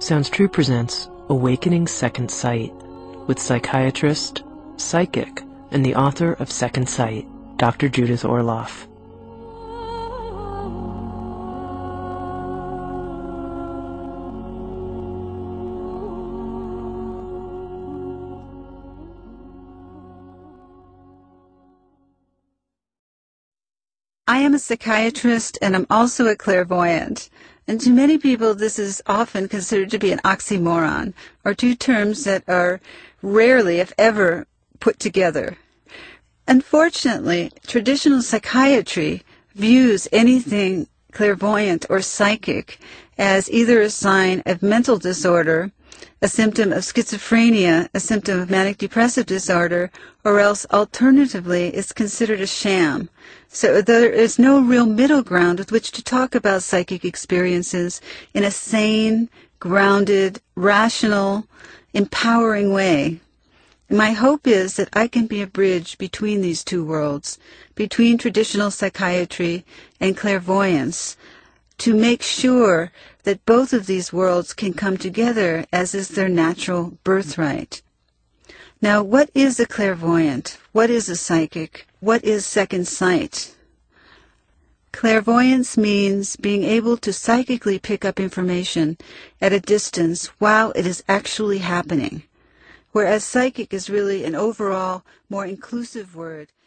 Sounds True presents Awakening Second Sight with psychiatrist, psychic, and the author of Second Sight, Dr. Judith Orloff. I am a psychiatrist and I'm also a clairvoyant. And to many people, this is often considered to be an oxymoron, or two terms that are rarely, if ever, put together. Unfortunately, traditional psychiatry views anything clairvoyant or psychic as either a sign of mental disorder, a symptom of schizophrenia, a symptom of manic depressive disorder, or else alternatively is considered a sham. So there is no real middle ground with which to talk about psychic experiences in a sane, grounded, rational, empowering way. My hope is that I can be a bridge between these two worlds, between traditional psychiatry and clairvoyance, to make sure that both of these worlds can come together as is their natural birthright. Now, what is a clairvoyant? What is a psychic? What is second sight? Clairvoyance means being able to psychically pick up information at a distance while it is actually happening, whereas psychic is really an overall, more inclusive word